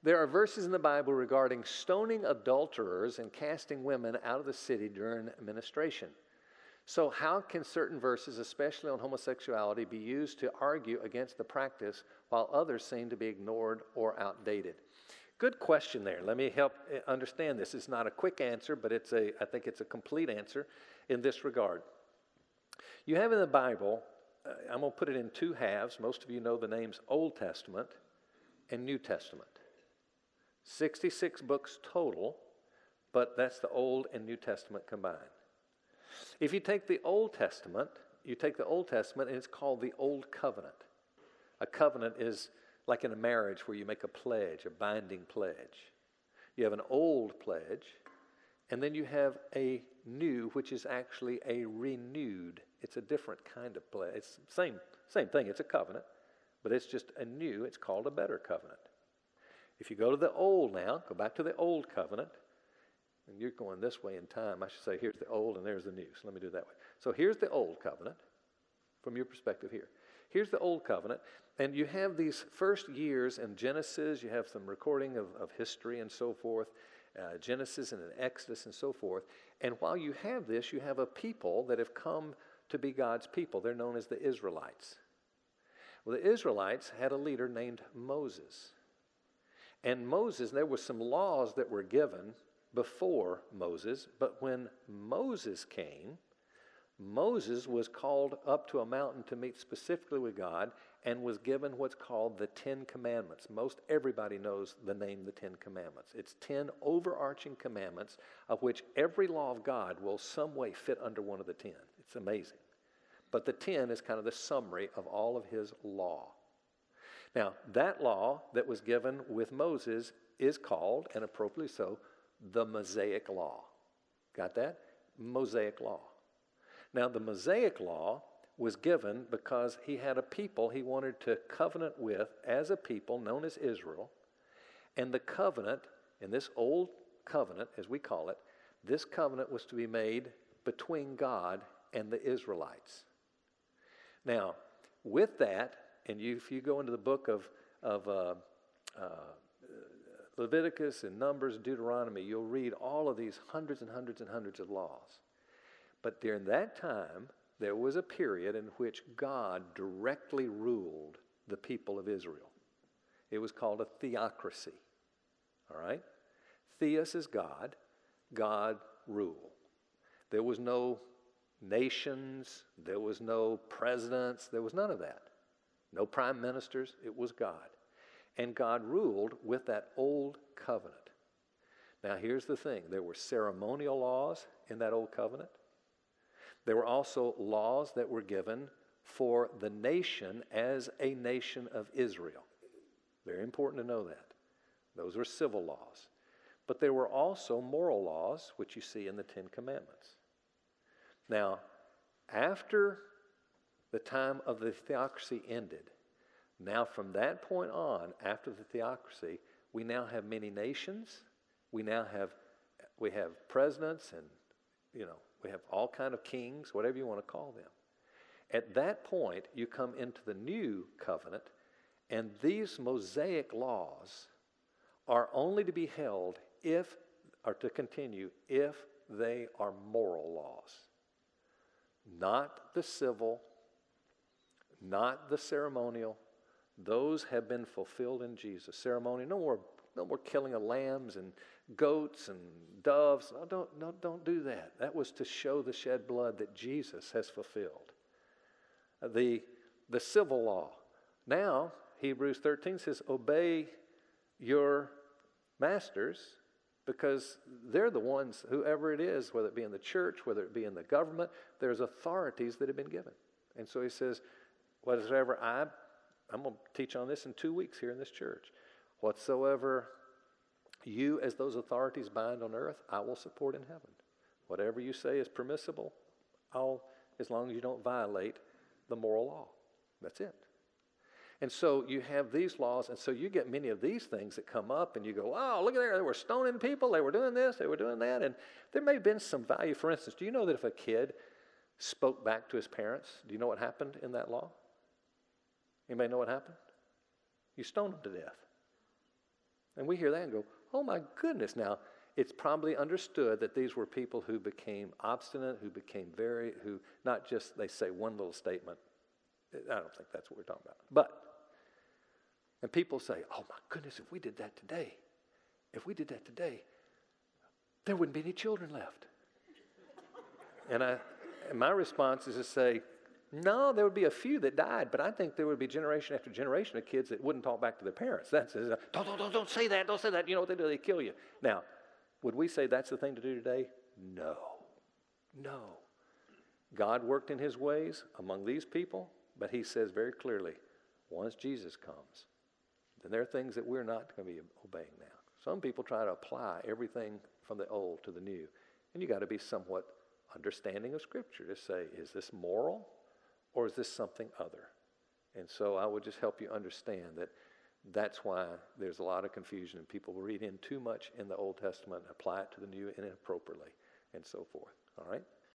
There are verses in the Bible regarding stoning adulterers and casting women out of the city during ministration. So how can certain verses, especially on homosexuality, be used to argue against the practice while others seem to be ignored or outdated? Good question there. Let me help understand this. It's not a quick answer, but I think it's a complete answer in this regard. You have in the Bible, I'm going to put it in two halves. Most of you know the names Old Testament and New Testament. 66 books total, but that's the Old and New Testament combined. If you take the Old Testament, and it's called the Old Covenant. A covenant is like in a marriage where you make a pledge, a binding pledge. You have an old pledge, and then you have a new, which is actually a renewed. It's a different kind of pledge. It's the same thing. It's a covenant, but it's just a new. It's called a better covenant. If you go to the old now, go back to the Old Covenant, and you're going this way in time. I should say, here's the old and there's the new. So let me do it that way. So here's the Old Covenant from your perspective here. Here's the Old Covenant, and you have these first years in Genesis. You have some recording of history and so forth, Genesis and Exodus and so forth. And while you have this, you have a people that have come to be God's people. They're known as the Israelites. Well, the Israelites had a leader named Moses. And Moses, there were some laws that were given before Moses, but when Moses came, Moses was called up to a mountain to meet specifically with God and was given what's called the Ten Commandments. Most everybody knows the name the Ten Commandments. It's 10 overarching commandments of which every law of God will some way fit under one of the 10. It's amazing. But the 10 is kind of the summary of all of his law. Now, that law that was given with Moses is called, and appropriately so, the Mosaic Law. Got that? Mosaic Law. Now, the Mosaic Law was given because he had a people he wanted to covenant with as a people known as Israel. And the covenant, in this old covenant, as we call it, this covenant was to be made between God and the Israelites. Now, with that, and if you go into the book of Leviticus and Numbers, Deuteronomy, you'll read all of these hundreds and hundreds and hundreds of laws. But during that time, there was a period in which God directly ruled the people of Israel. It was called a theocracy. All right? Theos is God. God rule. There was no nations. There was no presidents. There was none of that. No prime ministers. It was God. And God ruled with that old covenant. Now, here's the thing. There were ceremonial laws in that old covenant. There were also laws that were given for the nation as a nation of Israel. Very important to know that. Those were civil laws. But there were also moral laws, which you see in the Ten Commandments. Now, after the time of the theocracy ended, now from that point on, after the theocracy, we now have many nations. We have presidents and, we have all kind of kings, whatever you want to call them. At that point, you come into the new covenant, and these Mosaic laws are only to be held if they are moral laws. Not the civil, not the ceremonial. Those have been fulfilled in Jesus. Ceremony, no more killing of lambs and goats and doves. Don't do that. That was to show the shed blood that Jesus has fulfilled. The civil law. Now, Hebrews 13 says, obey your masters because they're the ones, whoever it is, whether it be in the church, whether it be in the government, there's authorities that have been given. And so he says, whatsoever I'm going to teach on this in 2 weeks here in this church. Whatsoever you as those authorities bind on earth, I will support in heaven. Whatever you say is permissible, as long as you don't violate the moral law. That's it. And so you have these laws, and so you get many of these things that come up, and you go, oh, look at there, they were stoning people, they were doing this, they were doing that, and there may have been some value. For instance, do you know that if a kid spoke back to his parents, do you know what happened in that law? Anybody know what happened? You stoned them to death. And we hear that and go, oh my goodness. Now, it's probably understood that these were people who became obstinate, who not just they say one little statement. I don't think that's what we're talking about. And people say, oh my goodness, if we did that today, there wouldn't be any children left. And my response is to say, no, there would be a few that died, but I think there would be generation after generation of kids that wouldn't talk back to their parents. Don't say that, don't say that. You know what they do? They kill you. Now, would we say that's the thing to do today? No. God worked in his ways among these people, but he says very clearly, once Jesus comes, then there are things that we're not going to be obeying now. Some people try to apply everything from the old to the new, and you got to be somewhat understanding of Scripture to say, is this moral or is this something other? And so I would just help you understand that that's why there's a lot of confusion and people read in too much in the Old Testament and apply it to the New inappropriately and so forth. All right?